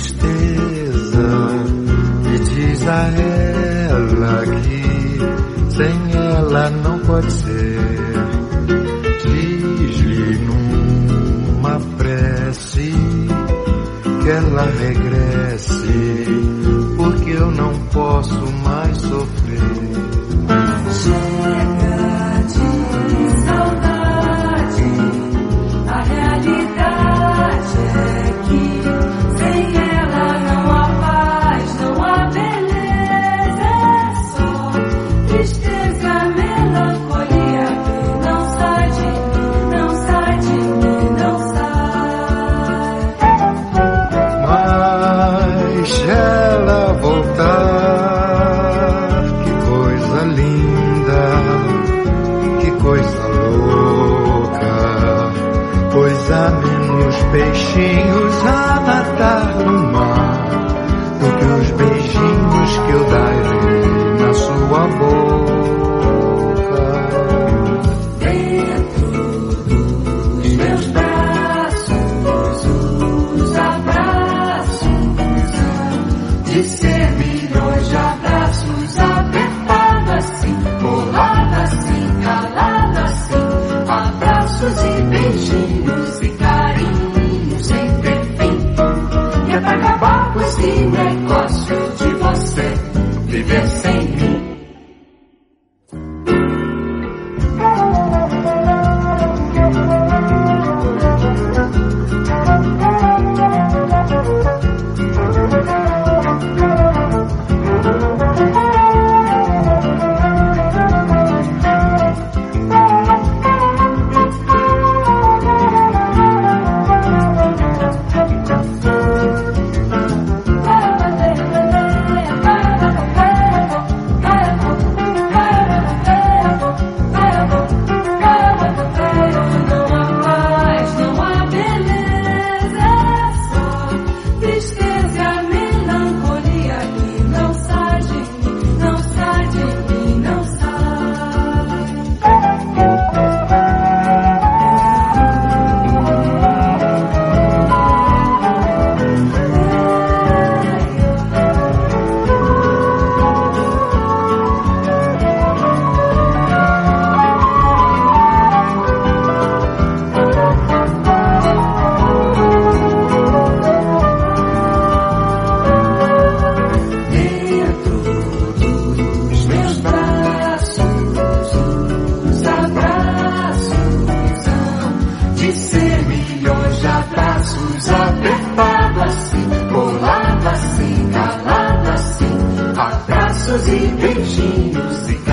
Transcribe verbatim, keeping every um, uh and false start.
tristeza e diz a ela que sem ela não pode ser. Diz-lhe numa prece que ela regresse, porque eu não posso mais sofrer. Chega de saudade, a realidade é que sem ela não há paz, não há beleza, é só tristeza, melancolia que não sai de mim, não sai de mim, não sai. Mas ela voltar, que coisa linda, que coisa louca, pois há menos peixinhos a nadar no mar do que os beijinhos que eu darei na sua boca. Dentro dos meus braços, os abraços de ser milhões de abraços, apertado assim, colado assim, calado assim, abraços e beijinhos e carinhos sem ter fim. E é pra acabar com esse negócio de você viver sem mim. Apertado assim, colado assim, calado assim, abraços e beijinhos e